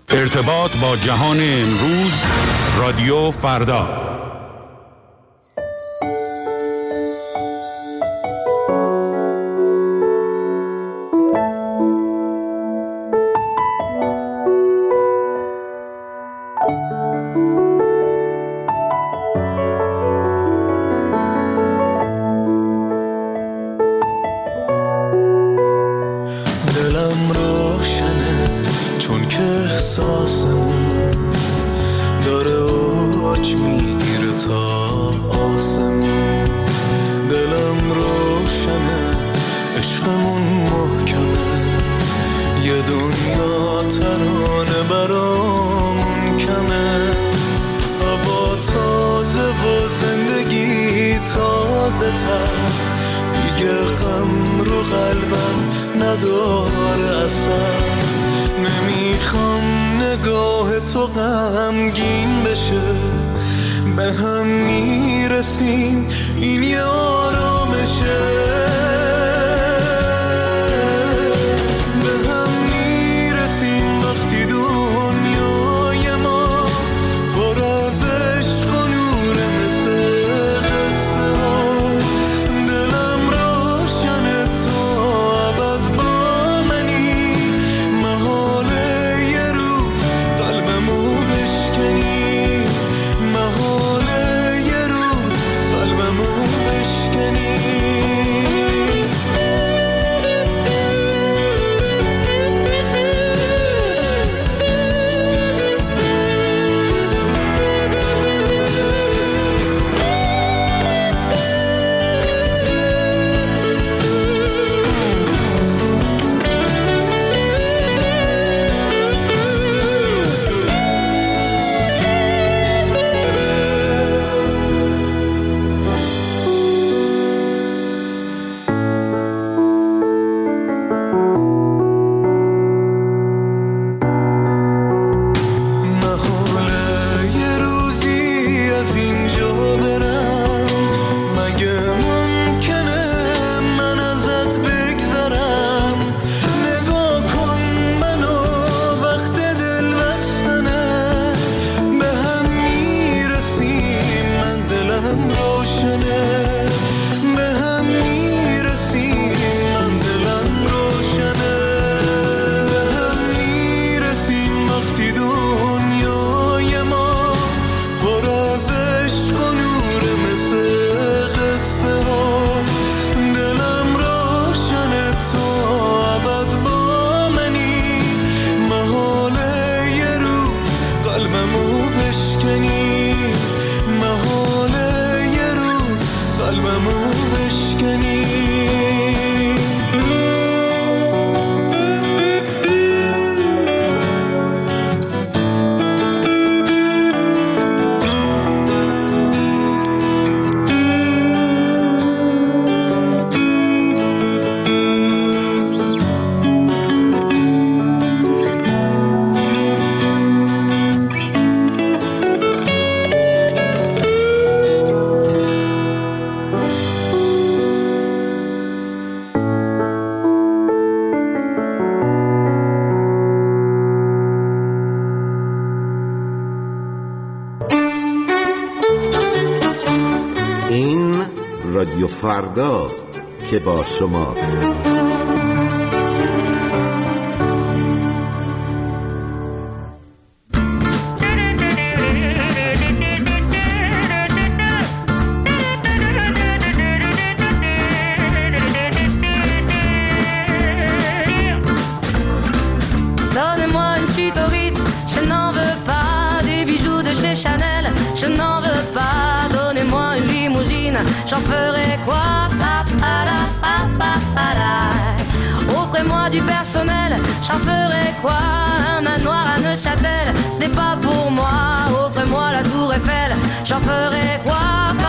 ارتباط با جهان امروز، رادیو فردا. دلم روشنه چون که احساسمون داره اوج میگیره تا آسمون. دلم روشنه عشقمون محکمه، یه دنیا ترانه برامون کمه. هوا تازه و زندگی تازه تر، دیگه غم رو قلبم نداره اثر. نمیخوام نگاه تو غمگین بشه، به هم میرسیم این یه آرامشه. به هم میرسیم وقتی دنیای ما پر از عشق و نوره مثل قصه ها. دلم روشنه تا ابد با منی، محاله یه روز قلبمو بشکنی، محاله یه روز قلبمو بشکنی. رادیو فرداست که با شماست. Donnez-moi une suite au Ritz, je n'en veux pas. Des bijoux de chez Chanel, je n'en veux pas. Donnez-moi une limousine, j'en ferai quoi? Offrez-moi du personnel, j'en ferai quoi? Un manoir à Neuchâtel, ce n'est pas pour moi. Offrez-moi la tour Eiffel, j'en ferai quoi?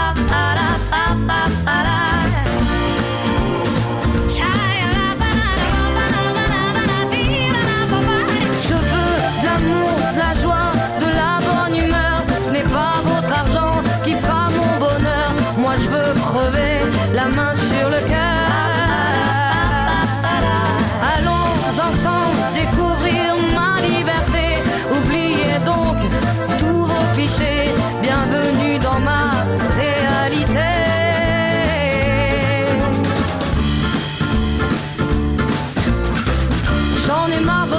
Je veux de l'amour, de la joie, de la bonne humeur. Ce n'est pas votre argent qui fera mon bonheur. Moi je veux crever la main sur le cœur. Allons ensemble découvrir ma liberté, où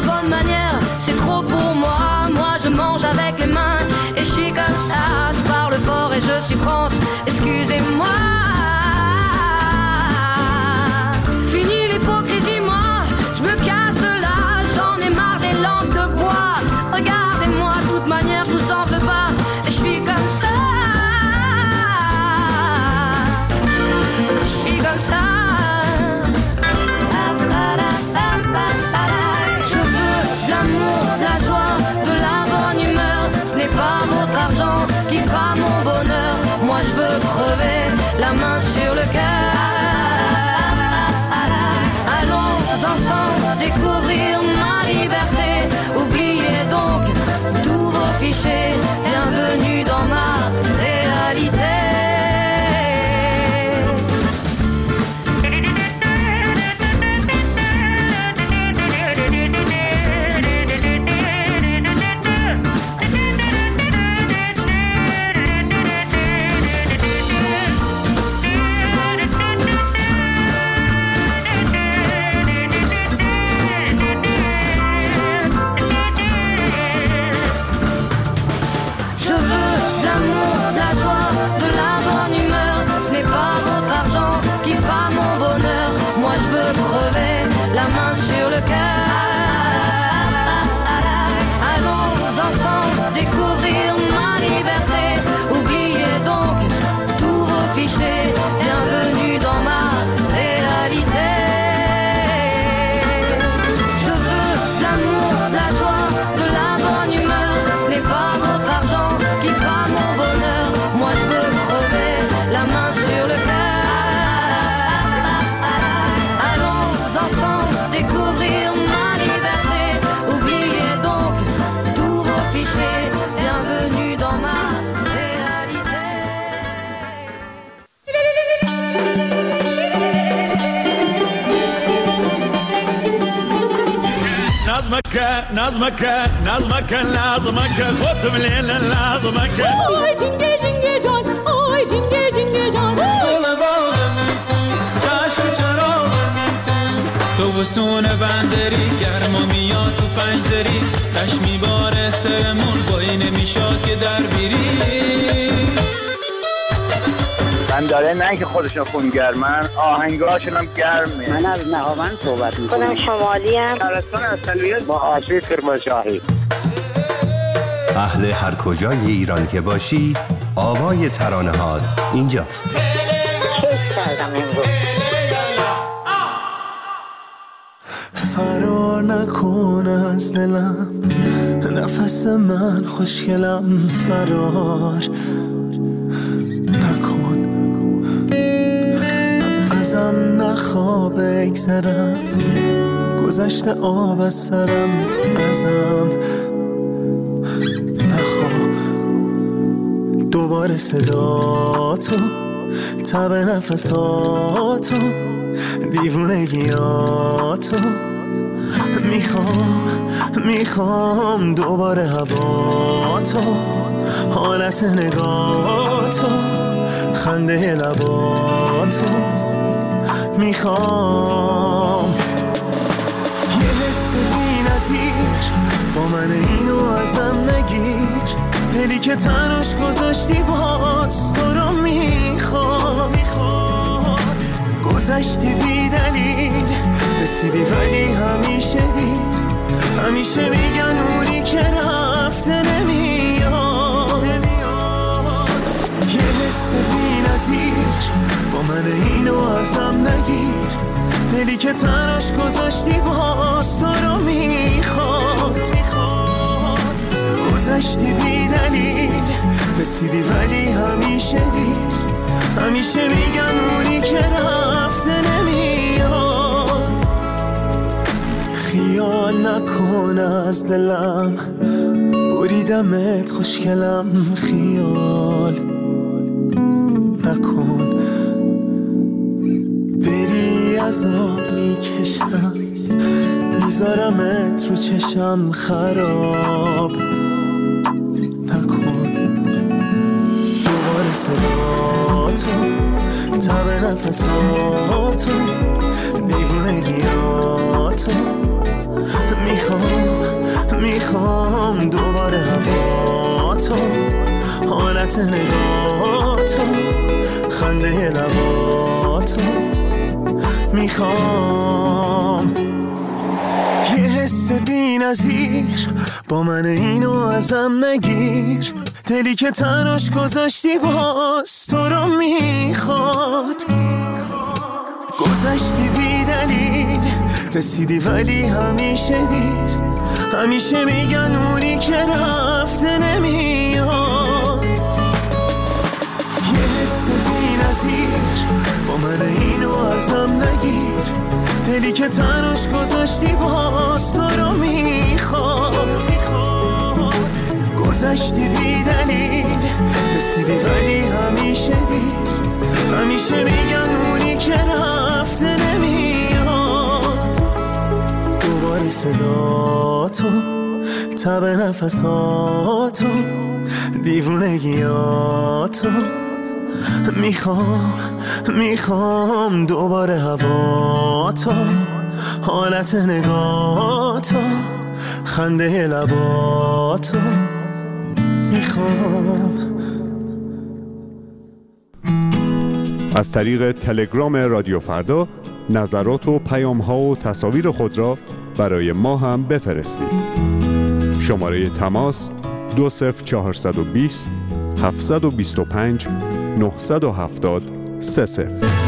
bonne manière, c'est trop pour moi. Moi je mange avec les mains et je suis comme ça. Je parle fort et je suis France, excusez-moi. Fini l'hypocrisie, moi je me casse de là. J'en ai marre des lampes de bois. Regardez-moi, de toute manière je vous en veux pas. Et je suis comme ça. Je suis comme ça. Je veux de l'amour, de la joie, de la bonne humeur. Ce n'est pas votre argent qui fera mon bonheur. Moi je veux crever la main sur le cœur. Allons ensemble découvrir ma liberté. Oubliez donc tous vos clichés. Bienvenue dans ma réalité. La main sur le cœur. Allons ensemble découvrir ma liberté. Oubliez donc tous vos clichés. Bienvenue dans ma réalité. Je veux de l'amour, de la joie, de la bonne humeur. Ce n'est pas votre argent qui fera mon bonheur. Moi je veux crever la main sur le cœur. Découvrir ma liberté. Oubliez donc tous vos clichés. Bienvenue dans ma réalité. نظمك نظمك نظمك لازمك خد من لازمك آی جنگه جنگه جان آی جنگه جنگه جان تو بسون بندری گرما میاد تو پنجدری تش میباره سرمون بایی نمیشاد که در بیری بنداره نه که خودشون خونگرمن آهنگاشون هم گرمه. من از نهاوند صحبت میکنم. خودم شمالی ام. شهرستان اصلیت با آشوی کرمانشاهی. اهل هر کجای ایران که باشی آوای ترانه‌هات اینجاست. کیف کردم امروز. فرار نکن از دلم نفس من خوشگلم فرار نکن ازم نخوا بگذرم گذشته آب از سرم ازم نخوا دوباره صداتو تب نفساتو دیوونگیاتو میخوام دوباره هواتو حالت نگاتو خنده لباتو میخوام یه حس بی‌نظیر با من اینو ازم نگیر دلی که تنش گذاشتی باز تو رو میخواد گذشتی بی دلیل رسیدی ولی همیشه دیر همیشه میگن اونی که رفته نمیاد یه حس بی نظیر با من اینو ازم نگیر دلی که تنش گذاشتی باز تو رو میخواد گذشتی بی دلیل رسیدی ولی همیشه دیر همیشه میگن اونی که رفته نمیاد خیال نکن از دلم بریدمت خوشگلم خیال نکن بری عذاب میکشم میذارمت رو چشم خراب نکن دوباره صداتو تب نفساتو دیوونگیاتو میخوام دوباره هوا تو، حالت نگاه تو، خنده لبا تو. میخوام یه حس بی نظیر با من، اینو ازم نگیر. دلی که تناش گذاشتی باز تو رو میخواد. گذشتی بی دلیل رسیدی ولی همیشه دیر. همیشه میگن اونی که رفته نمیاد. یه حس بی نظیر با من، اینو ازم نگیر. دلی که تناش گذاشتی باز تو رو میخواد. گذشتی بی دلیل رسیدی ولی همیشه دیر. همیشه میگن اونی که رفته نمیاد. دوباره صدا تو، تب نفساتو، دیوونگیاتو. میخوام دوباره هوا تو، حالت نگاتو، خنده لباتو. میخوام. از طریق تلگرام رادیو فردا نظرات و پیام‌ها و تصاویر خود را برای ما هم بفرستید. شماره تماس 20420 725 970 30.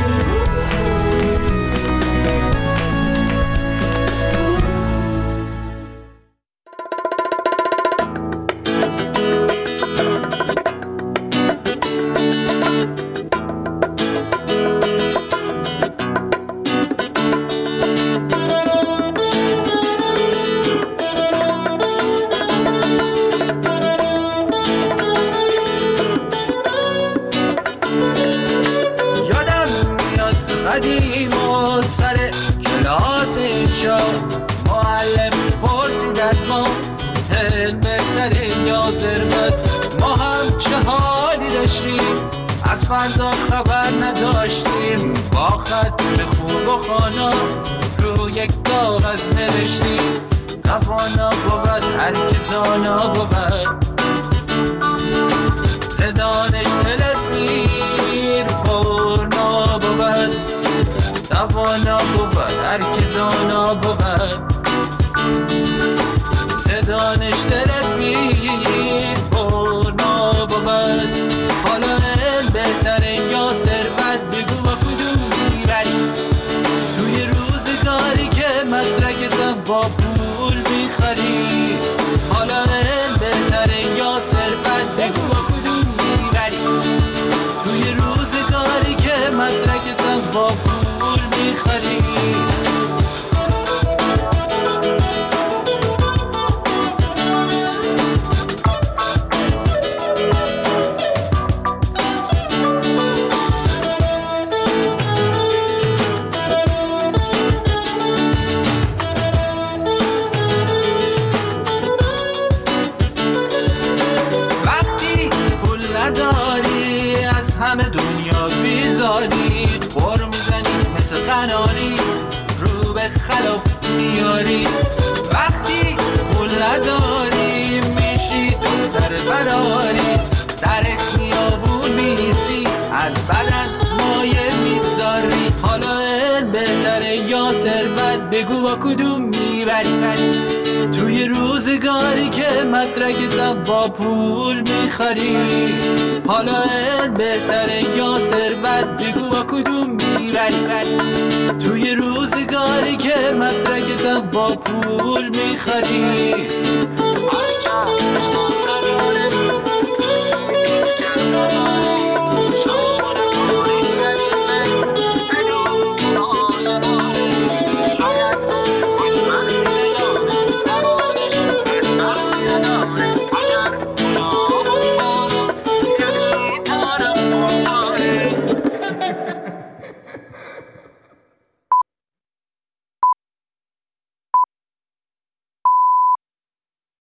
قدیما سر کلاس شاه معلم پرسید از ما علم بهترین یا ثروت. ما هم چه حالی داشتیم از فردا خبر نداشتیم. با خط خوب و خانا رو یک کاغذ نوشتیم. توانا بود هر که دانا بود، زدانش دلتیر پرنا بود. توانا بود هر که دانا بود، زدانش دلتیر پرنا بود. حالا بهتره یا ثروت، بگو با کدوم میبری؟ توی روزگاری که مدرکتم با پول میخری. حالا بهتره یا ثروت، بگو با کدوم میبری؟ توی روزگاری که مدرکتم با پول میخری. همه دنیا بیزاری، بر میزنی مثل قناری، رو به خلاف میاری. وقتی پول نداری میشی دختر براری، در خیابون میسی از بدن مایه میذاری. حالا علم بهتره یا ثروت، بگو با کدوم میبری؟ توی روزگاری که مدرکتم با پول میخری. حالا علم بهتره یا ثروت، بگو با کدوم میبری؟ توی روزگاری که مدرکتم با پول میخری.